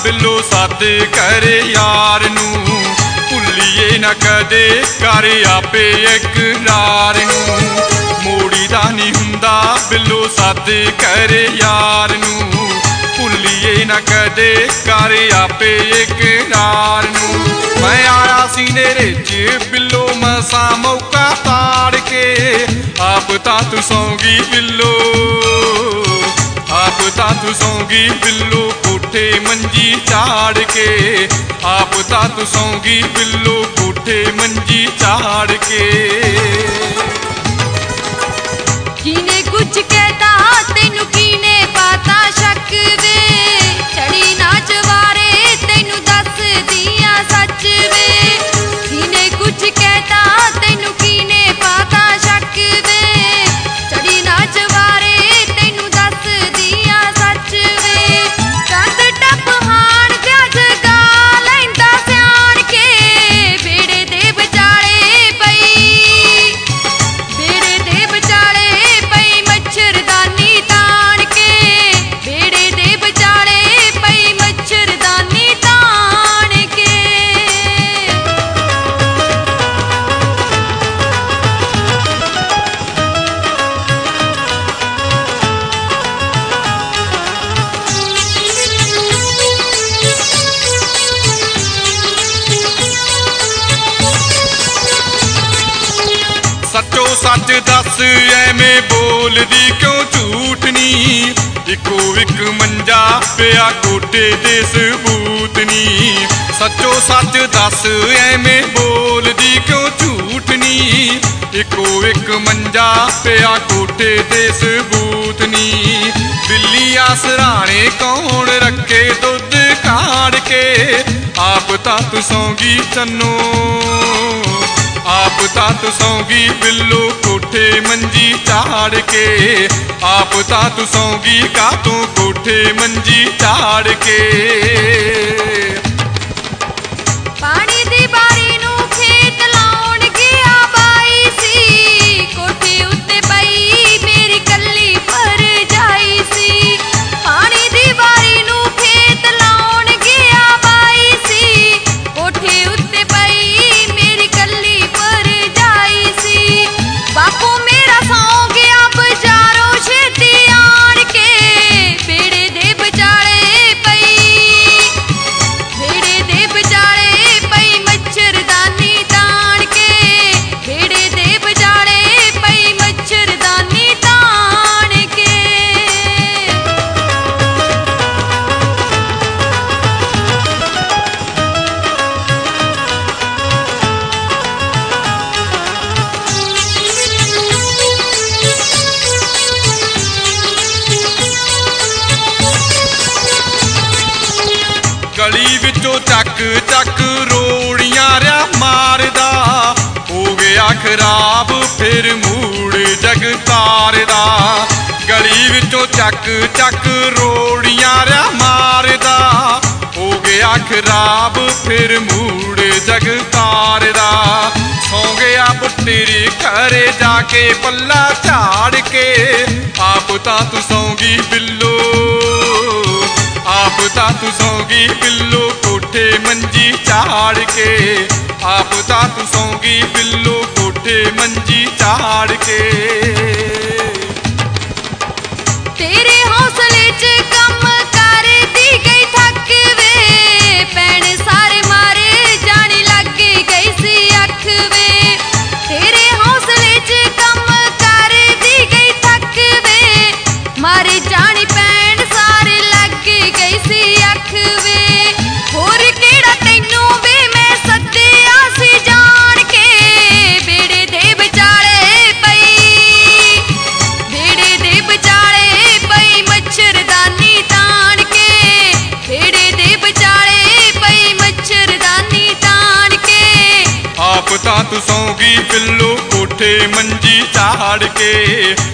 बिल्लो सद करे यार नू, भुल्लीए ना कदे कर आपे इकरार नू। मोड़ी दा नहीं हुंदा बिल्लो सद करे यार नू, भुल्लीए ना कदे कर आपे इकरार नू। मैं आया सीनेरे च बिल्लो मसा मौका ताड़ के, आप तां तू सौंगी बिल्लो, आप तां तू सौंगी बिल्लो कोठे मंजी चाड़ के, आप तां तू सौंगी बिल्लो कोठे मंजी चाड़ के। किने कुछ कहता तेनू कीने पाता शक वे, चढ़ी ना चवारे तेनू दस दिया सच वे। किने कुछ कहता तेनू कीने पाता शक वे, चढ़ी ना चवारे तेनू दस दिया सच वे। चंद टप हाण व्याज गा लैंदा सियाण के, बेड़े दे विचाले पई, बेड़े दे विचाले पई मच्छरदानी ताण के, बेड़े दे विचाले पई मच्छरदानी ताण के। सचो सच दस एवें बोलदी क्यों झूठ नी, इको इक मंजा पिया कोठे दे सबूत नी। सचो सच दस एवें बोलदी क्यों झूठ नी, इको एक मंजा पिया कोठे दे सबूत नी। बिल्लियां सराणे कौन रखे दुध काड़ के, आप तां तू सौंगी चन्नो, आप तां तू सौंगी बिल्लो कोठे मंजी चाड़ के, आप तां तू सौंगी कातों कोठे मंजी चाड़ के। पानी दी बारी नू खेत लाउण गया बाई सी, कोठे उत्ते पई मेरी कल्ली पर जाई सी। पानी दी बारी नू खेत लाउण गया बाई सी, कोठे उत्ते पई मेरी कल्ली पर जाई सी। बापू मेरा सौ गया बजारों छेती आण के, बेड़े दे विचाले पई, बेड़े दे विचाले पई मच्छरदानी ताण के, बेड़े दे विचाले पई मच्छरदानी ताण के। गली विचों चक चक रोड़ियां रहा मारदा, हो गया खराब फिर मूड जगतार दा। गली विचों चक चक रोड़ियां रहा मारदा, हो गया खराब फिर मूड जगतार दा। सौ गया पुत्तरी घरे जाके पल्ला झाड़ के, आप तां तू सौंगी बिल्लो, आप तां तू सौंगी बिल्लो कोठे मंजी चाड़ के, आप तां तू सौंगी बिल्लो कोठे मंजी चाड़ के। तेरे हौसले च कम कर दी गई थक वे, पैण सारे मारे जाने लग गई सी अख वे। तेरे हौसले च कम कर दी गई थक वे, मारे जानी पैण सारे लग गई सी अख वे। होर केड़ा तैनू वे मैं सद्दिया सी जान के, बेड़े दे विचाले पई, बेड़े दे विचाले पई मच्छरदानी ताण के, बेड़े दे विचाले पई मच्छरदानी ताण के। आप तां तू सौंगी बिल्लो कोठे मंजी चाड़ के,